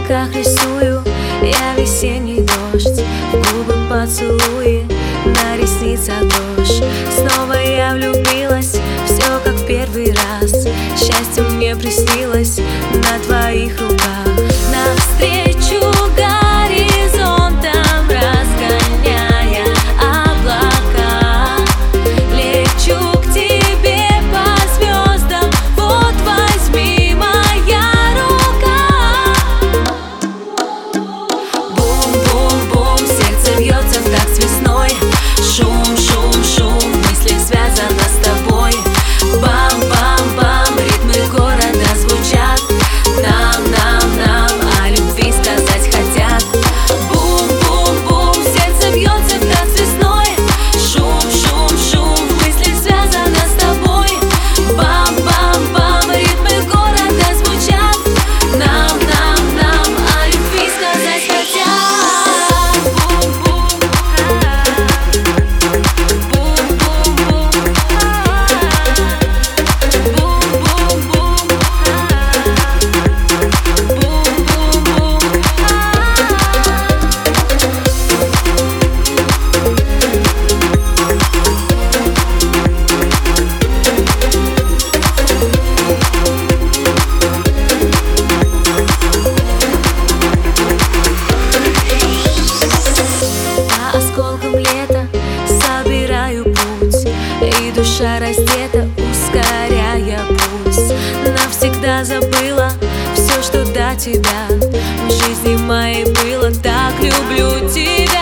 облаках рисую я весенний дождь, в губы поцелуи, на ресницах дрожь. Снова я влюбилась, все как в первый раз. Счастье мне приснилось на твоих руках. Навстречу горизонтам, разгоняя облака, лечу к тебе по звездам. Вот возьми моя рука. Бум-бум-бум, сердце бьется в такт с весной. Шум-шум-шум, в мыслях связано с тобой. Бам-бам-бам, ритмы города звучат. Нам о любви сказать хотят. Бум-бум-бум, сердце бьется в такт с весной. Шум-шум-шум, в мыслях связано с тобой. Бам-бам-бам, ритмы города звучат. Нам о любви сказать хотят. Бум-бум. Осколком лета собираю путь, и душа раздета, ускоряя путь. Навсегда забыла все, что до тебя в жизни моей было. Так люблю тебя.